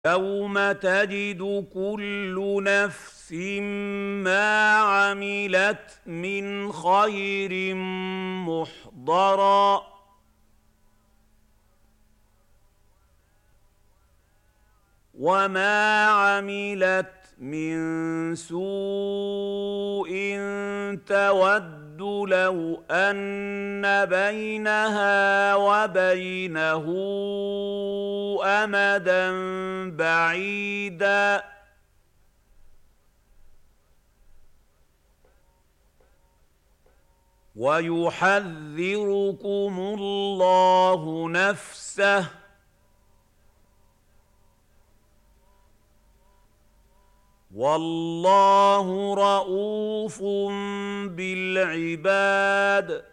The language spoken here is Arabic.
يَوْمَ تَجِدُ كُلُّ نَفْسٍ مَّا عَمِلَتْ مِنْ خَيْرٍ مُّحْضَرًا وَمَا عَمِلَتْ مِن سُوءٍ تَوَدُّ لَوْ أَنَّ بَيْنَهَا وَبَيْنَهُ أَمَدًا بَعِيدًا وَيُحَذِّرُكُمُ اللَّهُ نَفْسَهُ ۗ وَاللَّهُ رَءُوفٌ بِالْعِبَادِ